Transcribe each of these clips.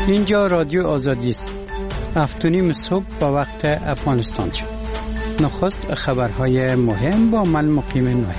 اینجا رادیو آزادی است. 7:30 صبح با وقت افغانستان شد. نخست خبرهای مهم با من مقیم نوح.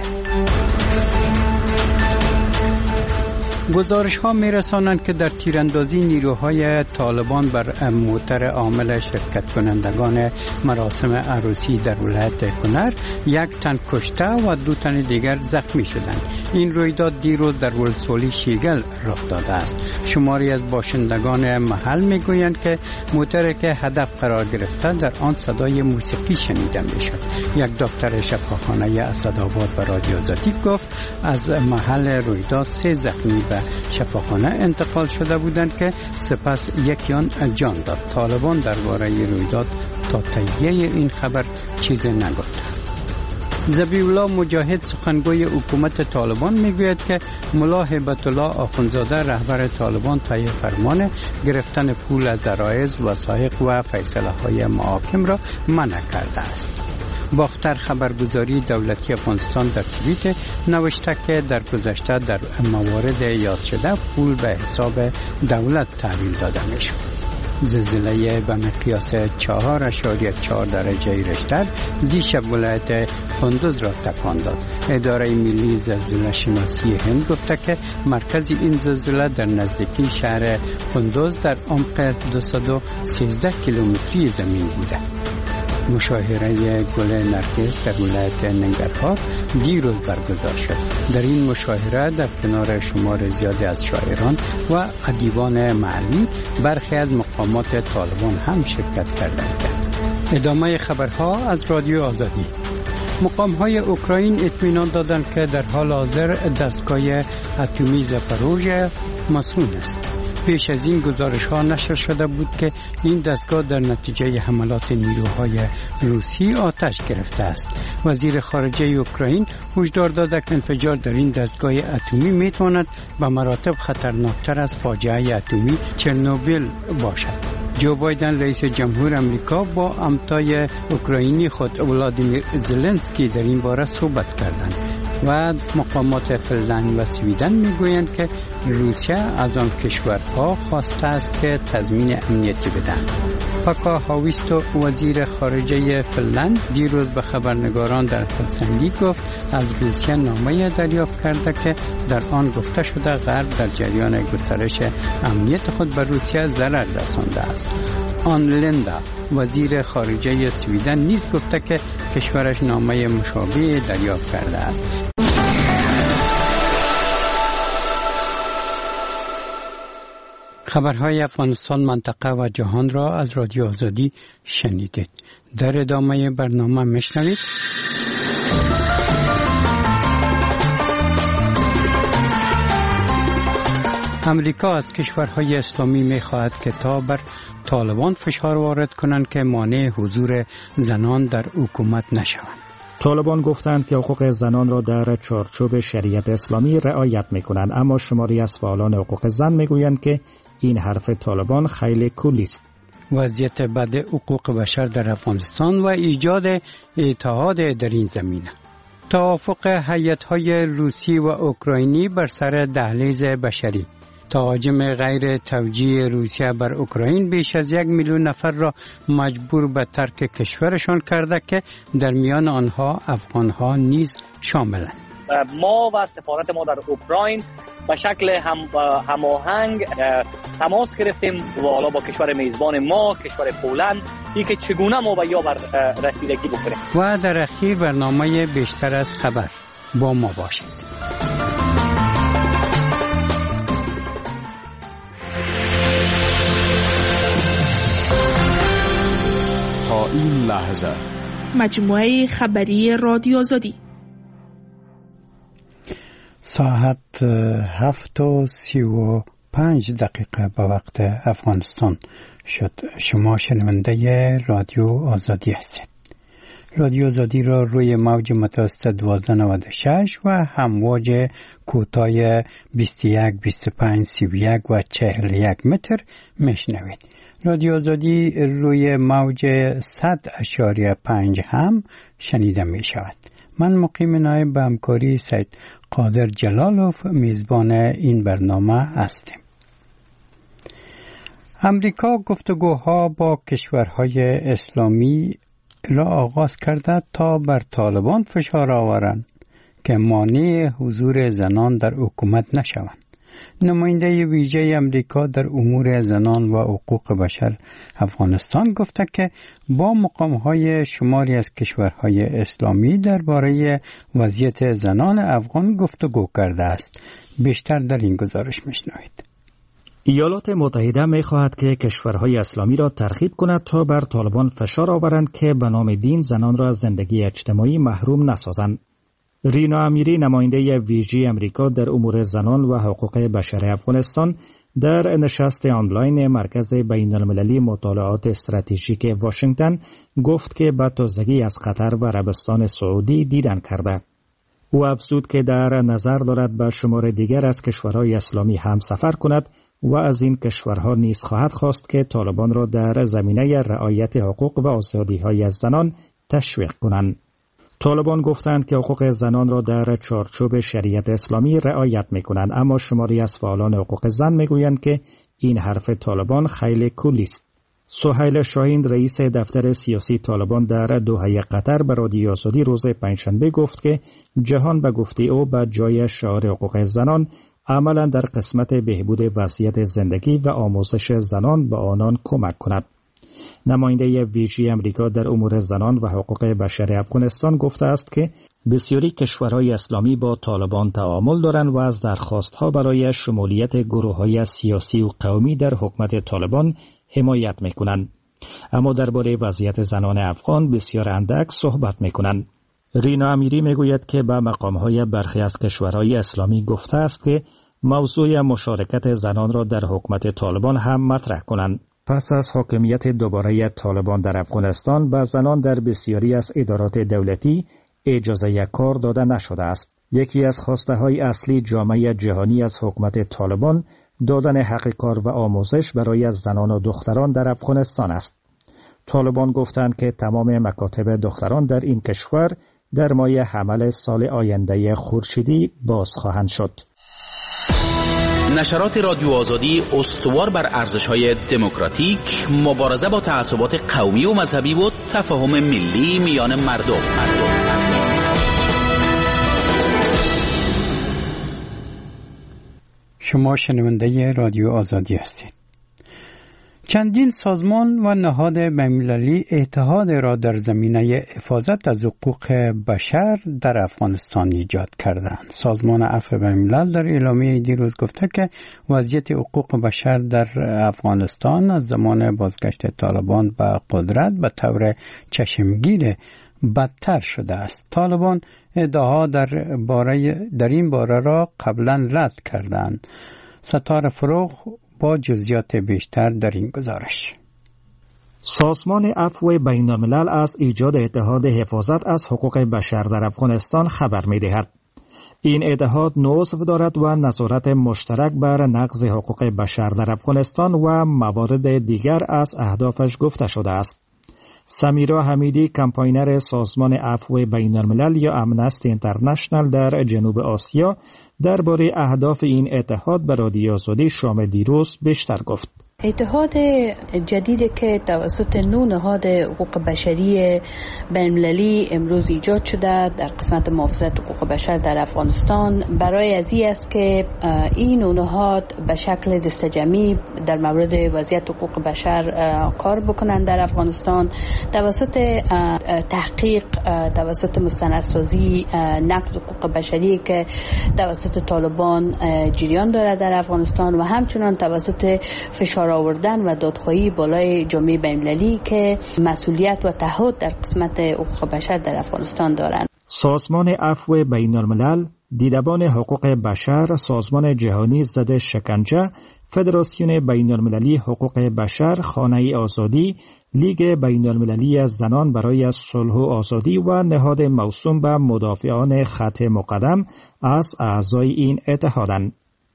گزارش ها می رسانند که در تیراندازی نیروهای طالبان بر موتر عامل شرکت کنندگان مراسم عروسی در ولایت کنر 1 تن کشته و 2 تن دیگر زخمی شدند. این رویداد دیروز در ولسوالی شیگل رخ داده است. شماری از باشندگان محل می گویند که موتری که هدف قرار گرفته در آن صدای موسیقی شنیده می شد. یک دکتر شفاخانه اسدآباد به رادیو آزادی گفت از محل رویداد 3 زخمی به شفاخانه انتقال شده بودند که سپس یکی آن جان داد. طالبان درباره رویداد تا تایید این خبر چیزی نگفت. ذبیح الله مجاهد سخنگوی حکومت طالبان میگوید که ملا هیبت الله آخوندزاده رهبر طالبان طی فرمان گرفتن پول از عرایض، وثایق و فیصله های محاکم را منع کرده است. باختر خبرگزاری دولتی افغانستان در توییت نوشته که در گذشته در موارد یاد شده پول به حساب دولت تحویل داده می شود. زلزله به مقیاس 4.4 درجه ریشتر دیشب ولایت کندوز را تکان داد. اداره ملی زلزله شناسی هند گفته که مرکز این زلزله در نزدیکی شهر کندوز در عمق 213 کیلومتری زمین بوده. مشاهره گل نرگس در ولایت ننگرهار دیروز برگزار شد. در این مشاهره در کنار شمار زیادی از شاعران و ادیبان محلی برخی از مقامات طالبان هم شرکت کردند. ادامه خبرها از رادیو آزادی. مقام‌های اوکراین اطمینان دادند که در حال حاضر دستگاه اتمی زاپاروژه مصون است. پیش از این گزارش ها نشر شده بود که این دستگاه در نتیجه حملات نیروهای روسی آتش گرفته است. وزیر خارجه اوکراین هشدار داده که انفجار در این دستگاه اتمی میتواند به مراتب خطرناکتر از فاجعه اتمی چرنوبیل باشد. جو بایدن رئیس جمهور امریکا با همتای اوکراینی خود ولادیمیر زلنسکی در این باره صحبت کردند و مقامات فنلند و سویدن میگویند که روسیه از آن کشورها خواسته است که تضمین امنیتی بدهند. پاکا هاویستو وزیر خارجه فنلند دیروز به خبرنگاران در هلسینکی گفت از روسیه نامه دریافت کرده که در آن گفته شده غرب در جریان گسترش امنیت خود به روسیه ضرر رسانده است. آن لندا وزیر خارجه سویدن نیز گفته که کشورش نامه مشابه دریافت کرده است. خبرهای افغانستان، منطقه و جهان را از رادیو آزادی شنیدید. در ادامه برنامه میشنوید. امریکا از کشورهای اسلامی می‌خواهد که تا بر طالبان فشار وارد کنند که مانع حضور زنان در حکومت نشوند. طالبان گفتند که حقوق زنان را در چارچوب شریعت اسلامی رعایت می‌کنند، اما شماری از فعالان حقوق زن می‌گویند که این حرف طالبان خیلی کلی است. وضعیت بد حقوق بشر در افغانستان و ایجاد اتحاد در این زمینه. توافق هیئت‌های روسی و اوکراینی بر سر دهلیز بشری. تهاجم غیر توجیه روسیه بر اوکراین بیش از 1 میلیون نفر را مجبور به ترک کشورشان کرده که در میان آنها افغانها نیز شاملند. ما و سفارت ما در اوکراین به شکل هماهنگ تماس گرفتیم و حالا با کشور میزبان ما، کشور پولند، که چگونه ما به یابر رسیدگی بکنیم. و در اخیر برنامه بیشتر از خبر. با ما باشید. تا این لحظه مجموعه خبری رادیو آزادی ساعت 7:35 به وقت افغانستان شد. شما شنونده رادیو آزادی هستید. رادیو آزادی را روی موج متوسط 1296 و همواج کوتاه 21 25 31 و 41 متر میشنوید. رادیو آزادی روی موج 100.5 هم شنیده می شود. من مقیم نایب به همکاری سید قادر جلالوف میزبان این برنامه هستیم. امریکا گفتگوها با کشورهای اسلامی را آغاز کرده تا بر طالبان فشار آورند که مانع حضور زنان در حکومت نشوند. نماینده ویژه امریکا در امور زنان و حقوق بشر افغانستان گفته که با مقامهای شماری از کشورهای اسلامی درباره وضعیت زنان افغان گفتگو کرده است. بیشتر در این گزارش میشنوید. ایالات متحده می‌خواهد که کشورهای اسلامی را ترغیب کند تا بر طالبان فشار آورند که به نام دین زنان را از زندگی اجتماعی محروم نسازند. رینا امیری نماینده ویژه امریکا در امور زنان و حقوق بشر افغانستان در نشست آنلاین مرکز بین‌المللی مطالعات استراتژیک واشنگتن گفت که به تازگی از قطر و عربستان سعودی دیدن کرده. او افزود که در نظر دارد به شمار دیگر از کشورهای اسلامی هم سفر کند و از این کشورها نیز خواهد خواست که طالبان را در زمینه رعایت حقوق و آزادی‌های از زنان تشویق کنند. طالبان گفتند که حقوق زنان را در چارچوب شریعت اسلامی رعایت می‌کنند، اما شماری از فعالان حقوق زن می‌گویند که این حرف طالبان خیلی کلی است. سهیل شاهین رئیس دفتر سیاسی طالبان در دوحه قطر به رادیو آزادی روز پنجشنبه گفت که جهان به گفته او به جای شعار حقوق زنان عملا در قسمت بهبود وضعیت زندگی و آموزش زنان به آنان کمک کند. نماینده ویژه امریکا در امور زنان و حقوق بشر افغانستان گفته است که بسیاری کشورهای اسلامی با طالبان تعامل دارند و از درخواستها برای شمولیت گروه‌های سیاسی و قومی در حکومت طالبان حمایت می‌کنند، اما درباره وضعیت زنان افغان بسیار اندک صحبت می‌کنند. رینا امیری میگوید که به مقام‌های برخی از کشورهای اسلامی گفته است که موضوع مشارکت زنان را در حکومت طالبان هم مطرح کنند. پس از حاکمیت دوباره طالبان در افغانستان به زنان در بسیاری از ادارات دولتی اجازه کار داده نشده است. یکی از خواسته‌های اصلی جامعه جهانی از حکومت طالبان دادن حق کار و آموزش برای زنان و دختران در افغانستان است. طالبان گفتند که تمام مکاتب دختران در این کشور در ماه حمل سال آینده خورشیدی باز خواهند شد. نشرات رادیو آزادی استوار بر ارزش‌های دموکراتیک، مبارزه با تعصبات قومی و مذهبی و تفاهم ملی میان مردم. شما شنونده رادیو آزادی هستید. چندین سازمان و نهاد بین‌المللی اتحاد را در زمینه حفاظت از حقوق بشر در افغانستان ایجاد کردند. سازمان عفو بین‌الملل در اعلامیه دیروز گفته که وضعیت حقوق بشر در افغانستان از زمان بازگشت طالبان به قدرت به طور چشمگیر بدتر شده است. طالبان ادعاها در این باره را قبلا رد کردند. ستاره فروغ با جزئیات بیشتر در این گزارش. سازمان عفو بین‌الملل از ایجاد اتحاد حفاظت از حقوق بشر در افغانستان خبر می‌دهد. این اتحاد نظم دارد و نظارت مشترک بر نقض حقوق بشر در افغانستان و موارد دیگر از اهدافش گفته شده است. سمیرا حمیدی، کمپاینر سازمان عفو بین‌الملل یا امنستی اینترنشنال در جنوب آسیا، درباره اهداف این اتحاد به رادیو آزادی شام دیروز بیشتر گفت. اتحاد جدیدی که توسط 9 نهاد حقوق بشری بین‌المللی امروز ایجاد شده در قسمت محافظت حقوق بشر در افغانستان برای از این است که این نهاد به شکل دسته‌جمعی در مورد وضعیت حقوق بشر کار بکنند در افغانستان، توسط تحقیق، توسط مستندسازی نقض حقوق بشری که توسط طالبان جریان دارد در افغانستان و همچنان توسط فشار آوردن و دادخواهی بالای جامعه بین‌المللی که مسئولیت و تعهد در قسمت حقوق بشر در افغانستان دارند. سازمان عفو بین‌الملل، دیدبان حقوق بشر، سازمان جهانی ضد شکنجه، فدراسیون بین‌المللی حقوق بشر، خانه آزادی، لیگ بین‌المللی از زنان برای صلح و آزادی و نهاد موسوم به مدافعان خط مقدم از اعضای این اتحادند.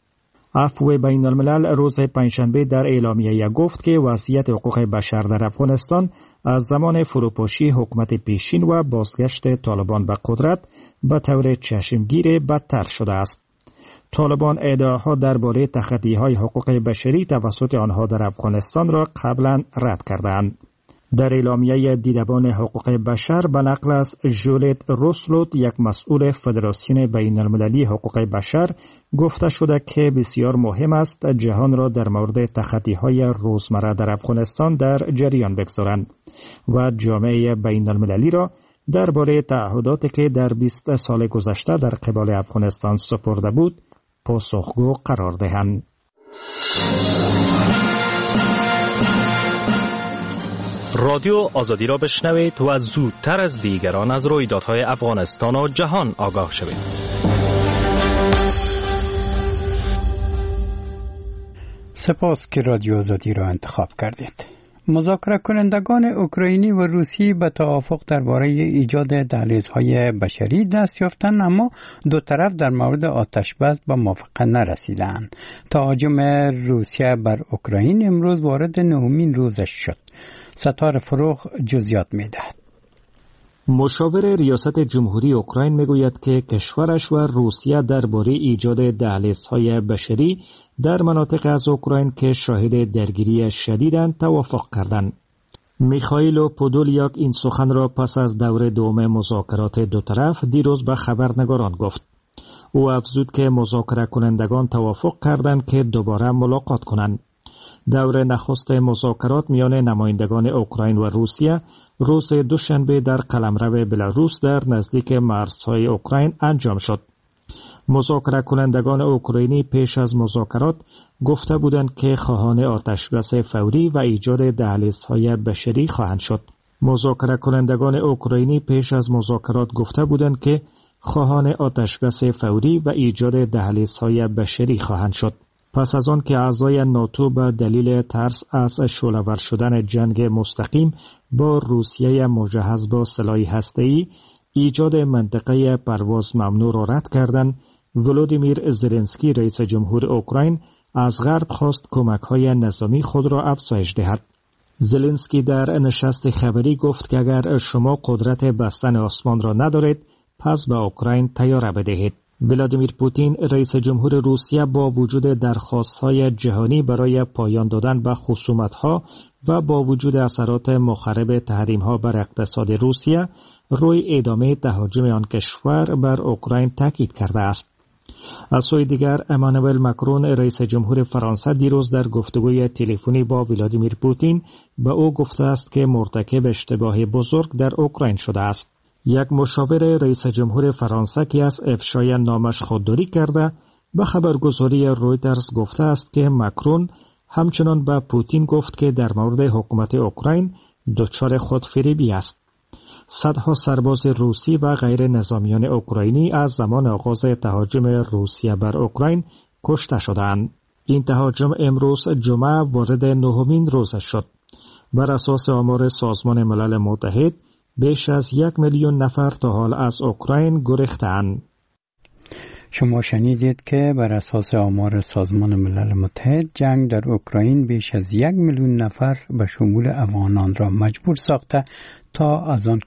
عفو بین‌الملل روز پنجشنبه در اعلامیه گفت که وضعیت حقوق بشر در افغانستان از زمان فروپاشی حکومت پیشین و بازگشت طالبان به قدرت به طور چشمگیر بدتر شده است. طالبان ادعاها درباره تخطی‌های حقوق بشری توسط آنها در افغانستان را قبلا رد کردند. در اعلامیه دیدبان حقوق بشر به نقل از جولیت روسلوت، یک مسئول فدراسیون بین المللی حقوق بشر، گفته شده که بسیار مهم است جهان را در مورد تخطی‌های روزمره در افغانستان در جریان بگذارند و جامعه بین المللی را درباره تعهداتی که در 20 سال گذشته در قبال افغانستان سپرده بود پاسخگو قرار دهند. رادیو آزادی را بشنوید و زودتر از دیگران از رویدادهای افغانستان و جهان آگاه شوید. سپاس که رادیو آزادی را انتخاب کردید. مذاکره کنندگان اوکراینی و روسی به توافق درباره ایجاد دهلیزهای بشری دست یافتند، اما دو طرف در مورد آتشبس به موافقه نرسیدند. تهاجم روسیه بر اوکراین امروز وارد 9مین روزش شد. ستار فروغ جزئیات می‌دهد. مشاور ریاست جمهوری اوکراین میگوید که کشورش و روسیه درباره ایجاد دهلیزهای بشری در مناطق از اوکراین که شاهد درگیری شدیدند توافق کردند. میخائیل پودولیاک این سخن را پس از دور دوم مذاکرات دو طرف دیروز به خبرنگاران گفت. او افزود که مذاکره کنندگان توافق کردند که دوباره ملاقات کنند. دور نخست مذاکرات میان نمایندگان اوکراین و روسیه روز دوشنبه در قلمرو بلاروس در نزدیک مرزهای اوکراین انجام شد. مذاکره کنندگان اوکراینی پیش از مذاکرات گفته بودند که خواهان آتشبس فوری و ایجاد دهلیزهای بشری خواهند شد. مذاکره کنندگان اوکراینی پیش از مذاکرات گفته بودند که خواهان آتشبس فوری و ایجاد دهلیزهای بشری خواهند شد. پس از آن که اعضای ناتو به دلیل ترس از شعله‌ور شدن جنگ مستقیم با روسیه مجهز با سلاح هسته‌ای ایجاد منطقه پرواز ممنوع را رد کردند، ولودیمیر زلنسکی رئیس جمهور اوکراین از غرب خواست کمک‌های نظامی خود را افزایش دهد. زلنسکی در نشست خبری گفت که اگر شما قدرت بستن آسمان را ندارید پس به اوکراین طیاره بدهید. ولادیمیر پوتین رئیس جمهور روسیه با وجود درخواست‌های جهانی برای پایان دادن به خصومت‌ها و با وجود اثرات مخرب تحریم‌ها بر اقتصاد روسیه روی ادامه تهاجم آن کشور بر اوکراین تاکید کرده است. از سوی دیگر امانوئل ماکرون رئیس جمهور فرانسه دیروز در گفتگوی تلفنی با ولادیمیر پوتین به او گفته است که مرتکب اشتباه بزرگ در اوکراین شده است. یک مشاور رئیس جمهور فرانسه که از افشای نامش خودداری کرده به خبرگزاری رویترز گفته است که ماکرون همچنان به پوتین گفت که در مورد حکومت اوکراین دچار خودفریبی است. صدها سرباز روسی و غیر نظامیان اوکراینی از زمان آغاز تهاجم روسیه بر اوکراین کشته شدند. این تهاجم امروز جمعه وارد 9مین روزش شد. بر اساس آمار سازمان ملل متحد بیش از 1 میلیون نفر تا حال از اوکراین گریختند. شما شنیدید که بر اساس آمار سازمان ملل متحد جنگ در اوکراین بیش از 1 میلیون نفر به شمول افغانان را مجبور ساخته تا از آن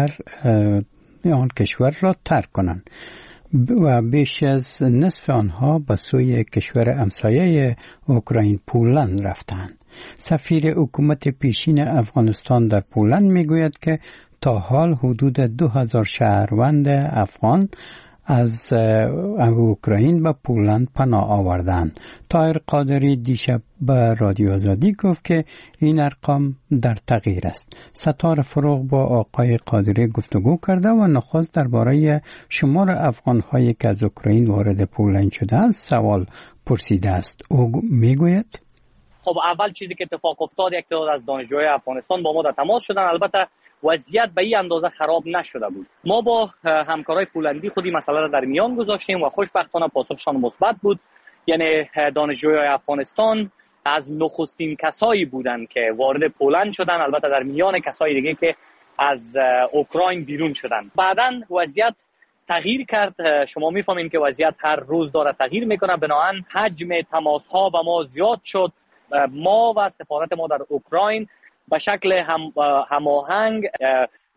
کشور را ترک کنند و بیش از نصف آنها به سوی کشور همسایه اوکراین پولند رفتند. سفیر حکومت پیشین افغانستان در پولند میگوید که تا حال حدود 2000 شهروند افغان از اوکراین به پولند پناه آوردند. طاهر قادری دیشب به رادیو آزادی گفت که این ارقام در تغییر است. ستار فروغ با آقای قادری گفتگو کرده و نخست درباره شمار افغان‌هایی که از اوکراین وارد پولند شدند سوال پرسیده است. او میگوید خب اول چیزی که اتفاق افتاد یک تعداد از دانشجوهای افغانستان با ما در تماس شدن. البته وضعیت به این اندازه خراب نشده بود. ما با همکارای پولندی خودی مسئله را در میان گذاشتیم و خوشبختانه پاسخشان مثبت بود. یعنی دانشجوهای افغانستان از نخستین کسایی بودند که وارد پولند شدن، البته در میان کسای دیگه که از اوکراین بیرون شدن. بعداً وضعیت تغییر کرد. شما میفهمین که وضعیت هر روز داره تغییر میکنه، بنابراین حجم تماس ها با ما زیاد شد. ما و سفارت ما در اوکراین به شکل هماهنگ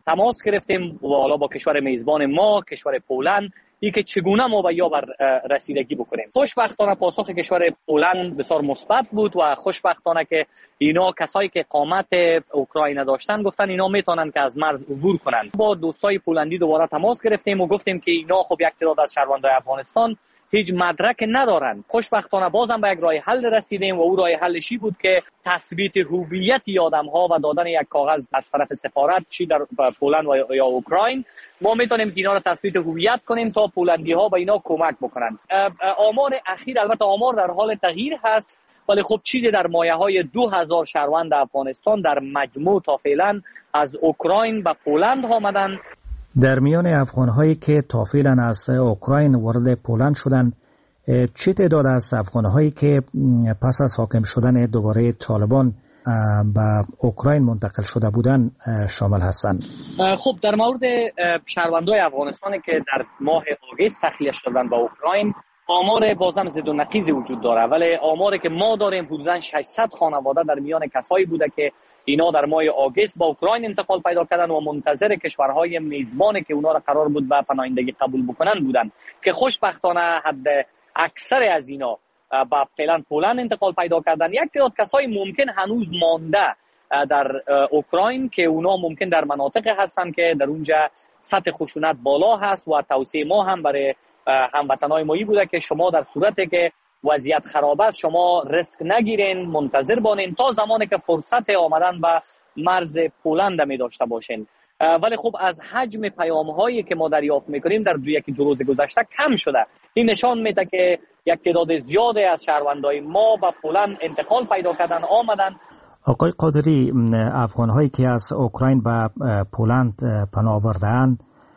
تماس گرفتیم و حالا با کشور میزبان ما، کشور پولند، ای که چگونه ما به یابر رسیدگی بکنیم. خوشبختانه پاسخ کشور پولند بسیار مثبت بود و خوشبختانه که اینا کسایی که اقامت اوکراین داشتن گفتن اینا میتونن که از مرز عبور کنن. با دوستای پولندی دوباره تماس گرفتیم و گفتیم که اینا خب یک تعداد از شهروندان افغانستان هیچ مدرک ندارن. خوشبختانه بازم به یک راه حل رسیدیم و او راه حلشی بود که تثبیت هویت آدم‌ها و دادن یک کاغذ از طرف سفارت چی در پولند و یا اوکراین. ما میتونیم که اینا رو تثبیت هویت کنیم تا پولندی‌ها به اینا کمک بکنن. آمار اخیر البته آمار در حال تغییر هست، ولی خب چیزی در مایه‌های 2000 شهروند افغانستان در مجموع تا فعلا از اوکراین به پولند آمدن. در میان افغان‌هایی که تا فعلا از اوکراین وارد پولند شدند، چه تعداد از افغان‌هایی که پس از حاکم شدن دوباره طالبان به اوکراین منتقل شده بودند شامل هستند؟ خب در مورد شهروندان افغانستان که در ماه آگوست تخلیه شدن به اوکراین، آمار بازم زد و نقیض وجود داره، ولی آماری که ما داریم حدوداً 600 خانواده در میان کسایی بوده که اینا در ماه آگوست با اوکراین انتقال پیدا کردن و منتظر کشورهای میزبانی که اونا را قرار بود به پناهندگی قبول بکنن بودن که خوشبختانه حد اکثر از اینا با فعلا پولند انتقال پیدا کردن. یک تعداد کسایی ممکن هنوز مانده در اوکراین که اونا ممکن در مناطق هستن که در اونجا سطح خشونت بالا هست و توصیه ما هم برای هموطنای مایی بوده که شما در صورتی که وضعیت خراب است شما ریسک نگیرین، منتظر بانین تا زمانی که فرصت آمدن به مرز پولند می داشته باشین. ولی خب از حجم پیام هایی که ما دریافت میکنیم در دو روز گذشته کم شده. این نشان میده که یک تعداد زیادی از شهروندای ما به پولند انتقال پیدا کردن آمدن. آقای قادری، افغان هایی که از اوکراین به پولند پناه آورده‌اند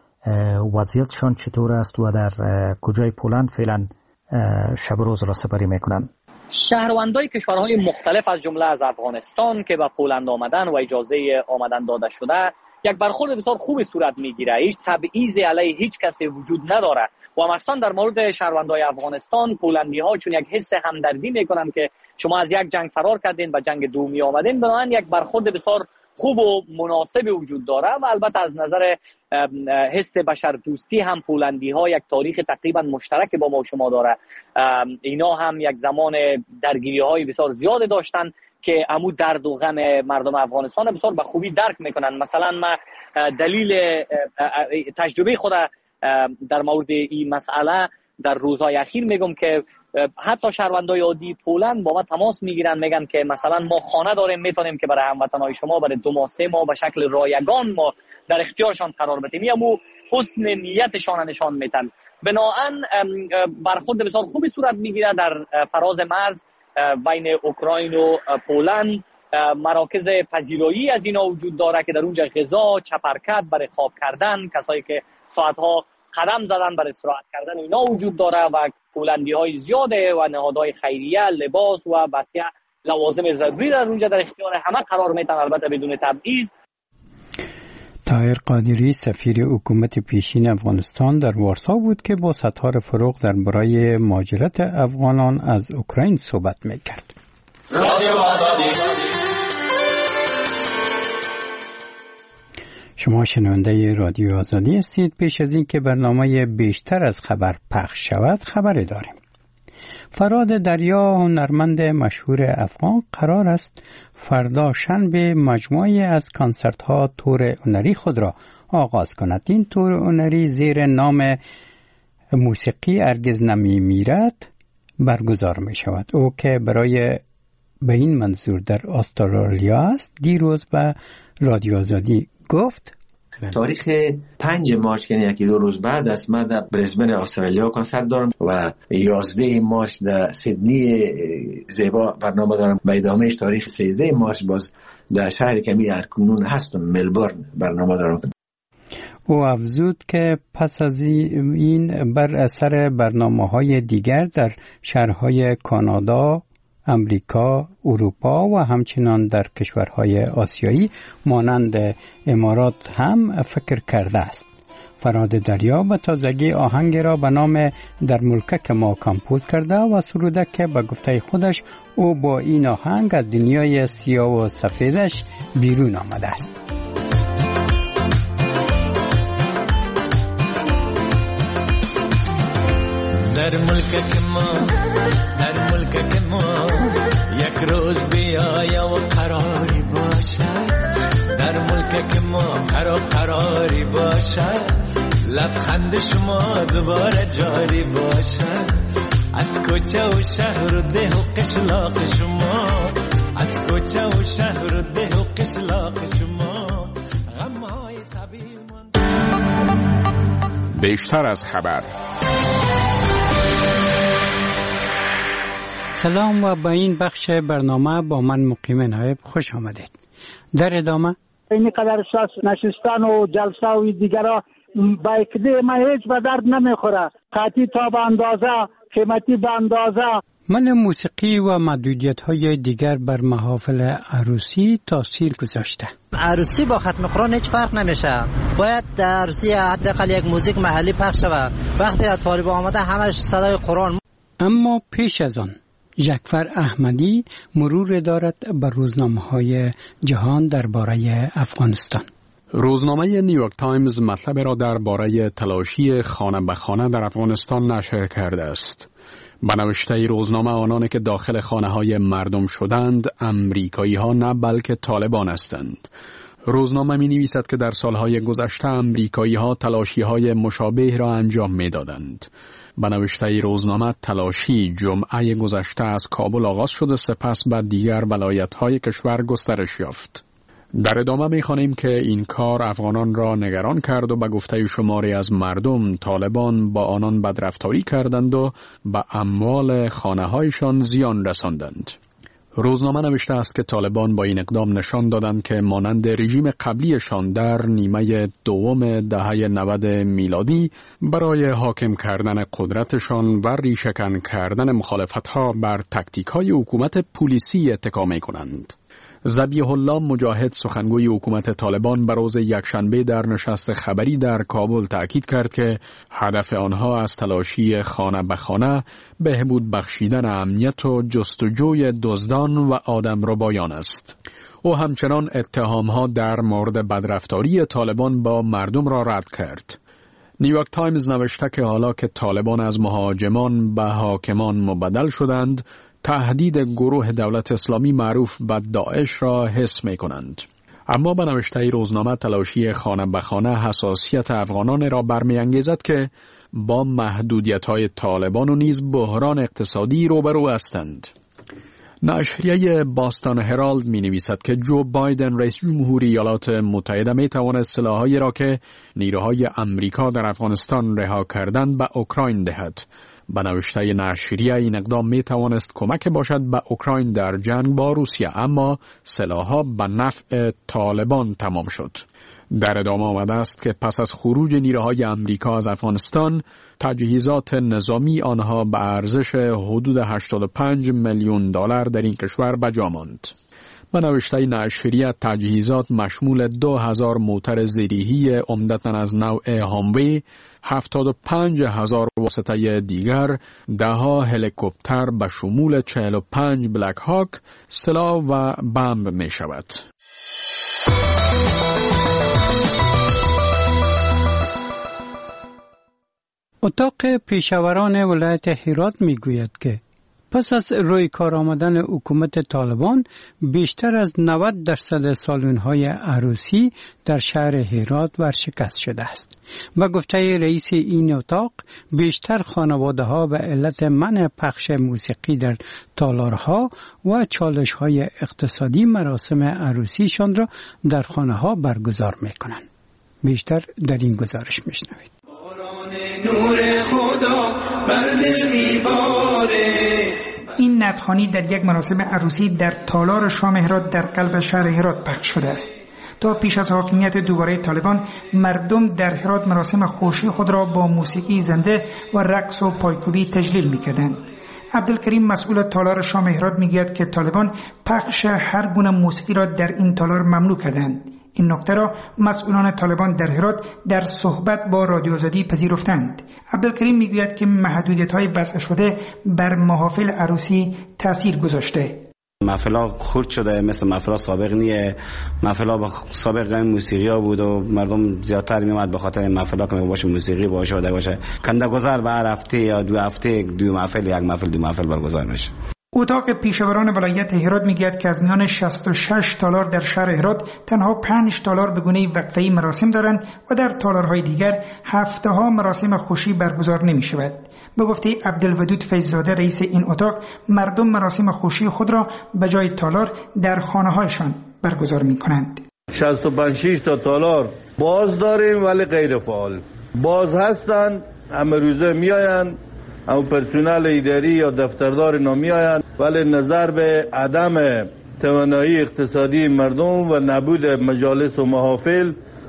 وضعیتشان چطور است و در کجای پولند فعلا شب و روز را سپری میکنند؟ شهروندای کشورهای مختلف از جمله از افغانستان که به پولند آمدن و اجازه آمدن داده شده یک برخورد بسیار خوبی صورت میگیره. هیچ تبعیض علیه هیچ کسی وجود نداره و مثلا در مورد شهروندای افغانستان پولندی ها چون یک حس همدردی میکنن که شما از یک جنگ فرار کردین و جنگ دومی آمدین، بنابراین یک برخورد بسیار خوب و مناسب وجود داره و البته از نظر حس بشر دوستی هم پولندی ها یک تاریخ تقریبا مشترک با ما و شما داره. اینا هم یک زمان درگیری های بسیار زیاد داشتن که عمو درد و غم مردم افغانستان بسیار به خوبی درک میکنن. مثلا من دلیل تجربه خود در مورد این مسئله در روزهای اخیر میگم که حتی شهروندای عادی پولند با ما تماس میگیرن، میگن که مثلا ما خانه داریم میتونیم که برای هموطنهای شما برای 2 ماه 3 ماه به شکل رایگان ما در اختیارشان قرار بدیم. یا مو حسن نیتشان نشان میدن. بنابراین برخورد بسیار خوبی صورت میگیره در فراز مرز بین اوکراین و پولند. مراکز پذیرایی از اینا وجود داره که در اونجا غذا، چپرکت برای خواب کردن، کسایی که ساعتها قدم زدن برای استراحت کردن اینا وجود داره و پولندی های زیاده و نهادهای خیریه، لباس و بقیه لوازم ضروری در اونجا در اختیار همه قرار میدن، البته بدون تبعیض. طاهر قادری سفیر حکومت پیشین افغانستان در وارسا بود که با ستار فروغ درباره مهاجرت افغانان از اوکراین صحبت میکرد. شما شنونده رادیو آزادی هستید. پیش از این که برنامه بیشتر از خبر پخش شود خبری داریم. فراد دریا هنرمند مشهور افغان قرار است فردا شنبه مجموعه از کنسرت ها تور هنری خود را آغاز کند. این تور هنری زیر نام موسیقی هرگز نمی میرد برگزار می شود. او که برای به این منظور در استرالیا است دیروز به رادیو آزادی گفت تاریخ 5 مارچ یعنی 1-2 روز بعد است من در برزبن استرالیا کنسرت دارم و 11 مارچ در سیدنی زیبا برنامه دارم. به ادامهش تاریخ 13 مارچ باز در شهر کمی اکنون هستم ملبورن برنامه دارم. او افزود که پس از این بر اثر برنامه‌های دیگر در شهرهای کانادا، امریکا، اروپا و همچنان در کشورهای آسیایی مانند امارات هم فکر کرده است. فراد دریا به تازگی آهنگ را به نام در ملکک ما کمپوز کرده و سروده که به گفته خودش او با این آهنگ از دنیای سیاه و سفیدش بیرون آمده است. در ملک ما یک روز بیاید و قراری باشد، در ملک ما قراری باشد، لبخند شما دوباره جاری باشد، از کوچه و شهر و ده و قشلاق شما، از کوچه و شهر و ده و قشلاق شما غمهای سبیل من. بیشتر از خبر. سلام و با این بخش برنامه با من مقیم نایب خوش آمدید. در ادامه این قدر نشستن و جلسه و دیگرها با اکده ما هیچ به درد نمیخوره. قاطی تا به اندازه، قیمتی به اندازه. من موسیقی و محدودیت‌های دیگر بر محافل عروسی تاثیر گذاشته. عروسی با ختم قرآن هیچ فرق نمیشه. باید در عروسی حداقل یک موزیک محلی پخش شود. وقتی از طالب آمده همش صدای قرآن. اما پیش از آن جعفر احمدی مرور دارد بر روزنامه‌های جهان درباره افغانستان. روزنامه نیویورک تایمز مطلب را درباره تلاشی خانه به خانه در افغانستان نشر کرده است. به نوشته روزنامه آنانی که داخل خانه‌های مردم شدند امریکایی‌ها نه بلکه طالبان هستند. روزنامه می‌نویسد که در سالهای گذشته امریکایی‌ها تلاشی‌های مشابه را انجام می‌دادند. به نوشته روزنامه تلاشی جمعه گذشته از کابل آغاز شده، سپس به دیگر ولایت‌های کشور گسترش یافت. در ادامه می‌خوانیم که این کار افغانان را نگران کرد و به گفته شماری از مردم طالبان با آنان بدرفتاری کردند و به اموال خانه‌هایشان زیان رساندند. روزنامه نوشته است که طالبان با این اقدام نشان دادند که مانند رژیم قبلیشان در نیمه دوم دهه 90 میلادی برای حاکم کردن قدرتشان و ریشه‌کن کردن مخالفت‌ها بر تاکتیک‌های حکومت پلیسی اتکا می‌کنند. ذبیح الله مجاهد سخنگوی حکومت طالبان به روز یکشنبه در نشست خبری در کابل تأکید کرد که هدف آنها از تلاشی خانه به خانه بهبود بخشیدن امنیت و جستجوی دزدان و آدمربایان است. او همچنان اتهامها در مورد بدرفتاری طالبان با مردم را رد کرد. نیویورک تایمز نوشته که حالا که طالبان از مهاجمان به حاکمان مبدل شدند، تهدید گروه دولت اسلامی معروف به داعش را حس می کنند. اما به نوشته روزنامه تلاشی خانه به خانه حساسیت افغانان را برمی‌انگیزد که با محدودیت‌های طالبان و نیز بحران اقتصادی روبرو هستند. نشریه باستان هرالد می نویسد که جو بایدن رئیس جمهوری ایالات متحده می تواند سلاح‌هایی را که نیروهای امریکا در افغانستان رها کردند به اوکراین دهد. به نوشته نشریه این اقدام می توانست کمک باشد به اوکراین در جنگ با روسیه، اما سلاح‌ها به نفع طالبان تمام شد. در ادامه آمده است که پس از خروج نیروهای امریکا از افغانستان، تجهیزات نظامی آنها به ارزش حدود 85 میلیون دلار در این کشور به جا ماند. به نوشته نشریه تجهیزات مشمول 2000 موتر زیریهی عمدتاً از نوع هاموی، 75,000 واسطه دیگر، 10 هلیکوپتر به شمول 45 بلک هاک، سلاح و بمب می شود. اتاق پیشاوران ولایت هرات می گوید که پس از روی کار آمدن حکومت طالبان بیشتر از 90% سالن‌های عروسی در شهر هرات ورشکست شده است. و گفته رئیس این اتاق بیشتر خانواده‌ها به علت منع پخش موسیقی در تالارها و چالش‌های اقتصادی مراسم عروسیشان را در خانه‌ها برگزار می‌کنند. بیشتر در این گزارش می‌شنوید. نور خدا بر دل میباره. این نطخوانی در یک مراسم عروسی در تالار شام هرات در قلب شهر هرات پخش شده است. تا پیش از حاکمیت دوباره طالبان، مردم در هرات مراسم خوشی خود را با موسیقی زنده و رقص و پایکوبی تجلیل می‌کردند. عبدالکریم مسئول تالار شام هرات میگوید که طالبان پخش هر گونه موسیقی را در این تالار ممنوع کردند. این نکته را مسئولان طالبان در هرات در صحبت با رادیو آزادی پذیرفتند. عبدالکریم میگوید که محدودیت‌های وضع شده بر محافل عروسی تأثیر گذاشته. محفلا خرد شده، مثل محفلا سابق نیه. محفلا سابق موسیقی ها بود و مردم زیادتر میومد به خاطر محفلا که باشه موسیقی باشه و باشه کنده گذار به هر هفته یا 2 هفته 2 محفل، 1 محفل 2 محفل برگزار میشه. اتاق پیشوران ولایت هرات میگوید که از میان 66 تالار در شهر هرات تنها 5 تالار به گونه وقفه‌ای مراسم دارند و در تالارهای دیگر هفته‌ها مراسم خوشی برگزار نمی‌شود. به گفته عبدالودود فیض‌زاده رئیس این اتاق، مردم مراسم خوشی خود را به جای تالار در خانه‌هایشان برگزار می‌کنند. 65 تا تالار باز داریم ولی غیر فعال. باز هستند، همه روزه میآیند، اما پرسنل اداری یا دفتردار نمی آیند، ولی نظر به عدم توانایی اقتصادی مردم و نبود مجالس و محافل،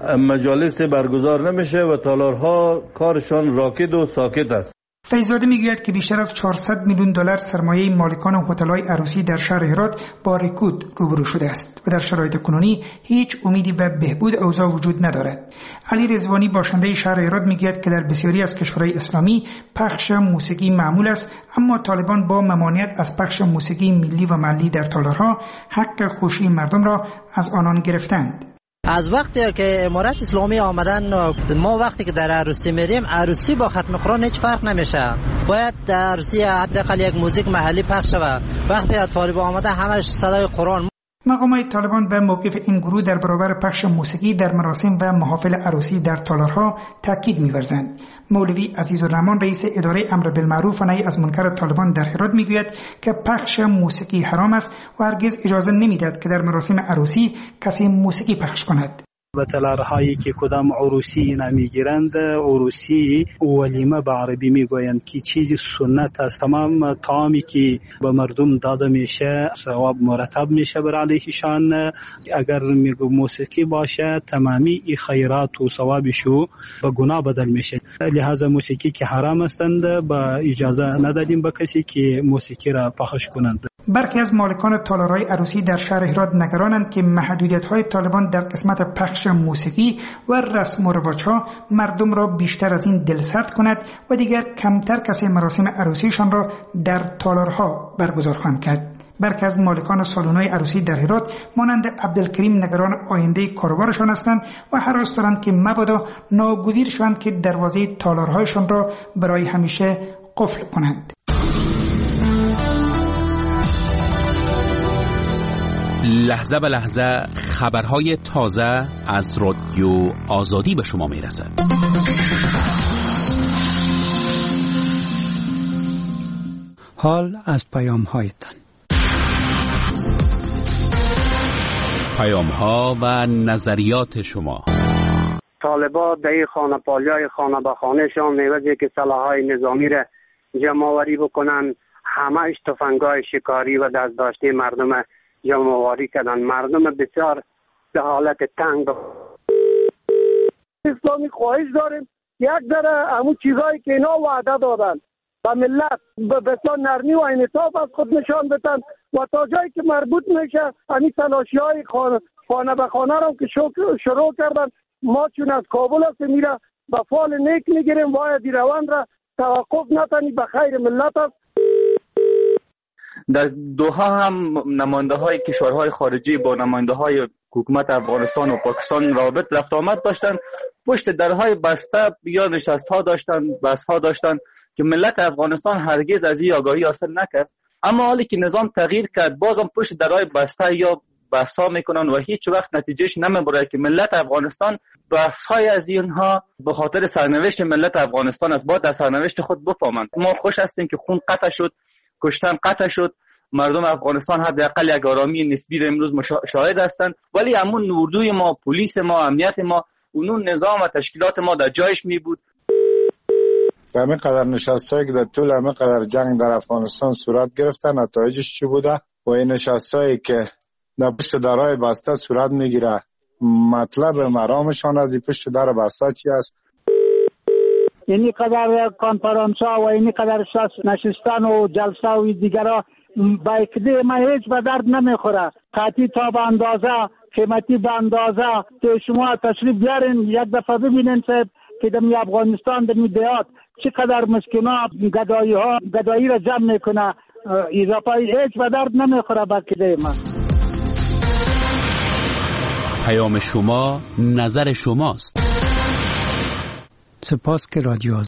مجالس برگزار نمیشه و تالارها کارشان راکد و ساکت است. فیض‌زاده میگوید که بیشتر از 400 میلیون دلار سرمایه مالکان هتل‌های عروسی در شهر هرات با رکود روبرو شده است و در شرایط کنونی هیچ امیدی به بهبود اوضاع وجود ندارد. علی رضوانی باشنده شهر هرات میگوید که در بسیاری از کشورهای اسلامی پخش موسیقی معمول است، اما طالبان با ممانعت از پخش موسیقی ملی و محلی در تالارها حق خوشی مردم را از آنان گرفتند. از وقتی که امارت اسلامی آمدن، ما وقتی که در عروسی میریم، عروسی با ختم قرآن هیچ فرق نمیشه. باید در عروسی حداقل یک موزیک محلی پخش شود. وقتی طالبان آمده همش صدای قرآن. مقامات طالبان به موقف این گروه در برابر پخش موسیقی در مراسم و محافل عروسی در تالارها تاکید می‌ورزند. مولوی عزیزالرحمن رئیس اداره امر بالمعروف و نهی از منکر طالبان در هرات میگوید که پخش موسیقی حرام است و هرگز اجازه نمیدهد که در مراسم عروسی کسی موسیقی پخش کند. به تالارهایی که کدام عروسی نمیگیرند، عروسی ولیمه به عربی میگویند که چیزی سنت است. تمام طعامی که به مردم داده میشه ثواب مرتب میشه بر علیهشان. اگر موسیقی باشه تمامی ای خیرات و ثوابشو به گناه بدل میشه. لہذا موسیقی که حرام هستند با اجازه ندادیم به کسی که موسیقی را پخش کنند. برخی از مالکان تالارهای عروسی در شهر هرات نگرانند که محدودیت‌های طالبان در قسمت پخش موسیقی و رسم و رواج‌ها مردم را بیشتر از این دلسرد کند و دیگر کمتر کسی مراسم عروسیشان را در تالارها برگزار خواهند کرد. برخی از مالکان سالن‌های عروسی در هرات مانند عبدالکریم نگران آینده کاروبارشان هستند و هراس دارند که مبادا ناگزیر شوند که دروازه تالارهایشان را برای همیشه قفل کنند. لحظه به لحظه خبرهای تازه از رادیو آزادی به شما میرسد. حال از پیام‌هایتان. پیام‌ها و نظریات شما. طالبان در خانه پالیای خانه به خانهشان میوزه که سلاح‌های نظامی را جمع‌آوری بکنن، همه‌اش تفنگ‌های شکاری و دست‌داشته مردم جمع‌آوری کردن. مردم بسیار به حالت تنگ. اسلامی خواهش داریم یک ذره همون چیزایی که اینا وعده دادن و ملت به بسیار نرمی و انعطاف از خود نشان بدن و تا جایی که مربوط میشه همین تلاشی‌های خانه به خانه رو که شروع کردن. ما چون از کابل هستیم میره به فال نیک میگیریم، باید روند را توقف نتنی، به خیر ملت است. در دوحه هم نماینده های کشورهای خارجی با نماینده های حکومت افغانستان و پاکستان رابط رفت آمد داشتن، پشت درهای بسته یا نشست ها داشتن، بحث ها داشتن که ملت افغانستان هرگز از این آگاهی حاصل نکرد. اما حالی که نظام تغییر کرد بازم پشت درهای بسته یا بحث ها میکنن و هیچ وقت نتیجهش نمیبره که ملت افغانستان بحث های از اینها به خاطر سرنوشت ملت افغانستان است، باید در سرنوشت خود بفهمند. ما خوش هستیم که خون قطع شد، کشتن قطع شد، مردم افغانستان حداقل یک آرامی نسبی را امروز شاهد هستند، ولی همون اردوی ما، پلیس ما، امنیت ما، اون نظام و تشکیلات ما در جایش می بود. همین قدر نشستایی که در طول همین قدر جنگ در افغانستان صورت گرفتن، نتایجش چی بوده و این نشستایی که در پشت درهای بسته صورت میگیره، مطلب مرامشان از این پشت در بسته چی است؟ اینی قدر کنفرانس ها و اینی قدر نشستن و جلسه و دیگرها با اکده ما هیچ به درد نمیخوره. قطعی تا به اندازه، قیمتی به اندازه که شما تشریف بیارین یک دفعه ببینین صاحب که در افغانستان در دیات چقدر مسکینا گدایی را جمع میکنه اضافه هیچ به درد نمیخوره به کده من. پیام شما نظر شماست. سپاس که رادیو